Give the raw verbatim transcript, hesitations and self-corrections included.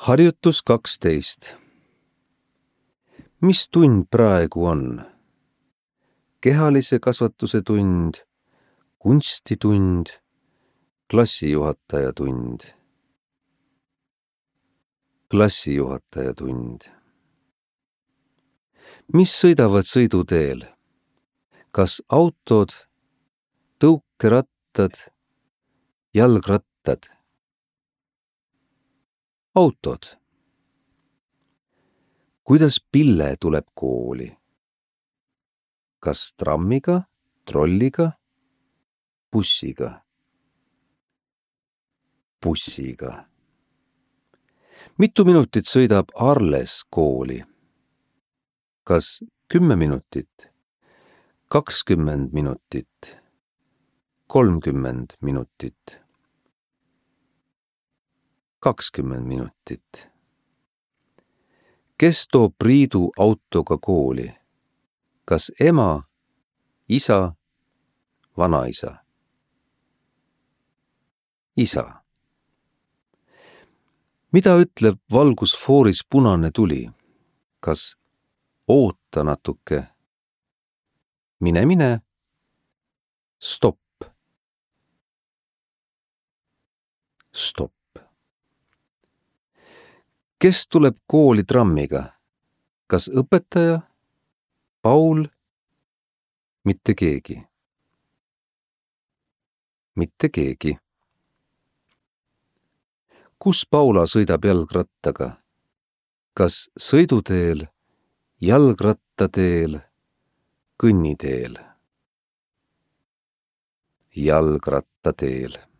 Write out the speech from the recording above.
Harjutus kaksteist. Mis tund praegu on? Kehalise kasvatuse tund, kunstitund, klassijuhataja tund. Klassijuhataja tund. Mis sõidavad sõiduteel? Kas autod, tõukerattad, jalgrattad? Autod. Kuidas Pille tuleb kooli? Kas trammiga, trolliga, bussiga? Bussiga. Mitu minutit sõidab Arles kooli? Kas kümme minutit, kakskümmend minutit, kolmkümmend minutit, kakskümmend minutit? Kes toob Priidu autoga kooli? Kas ema, isa, vanaisa? Isa. Mida ütleb valgusfooris punane tuli? Kas oota natuke? Mine, mine. Stopp. Stopp. Kes tuleb kooli trammiga? Kas õpetaja? Paul? Mitte keegi. Mitte keegi. Kus Paula sõidab jalgrattaga? Kas sõiduteel, jalgrattateel, kõnniteel? Jalgrattateel.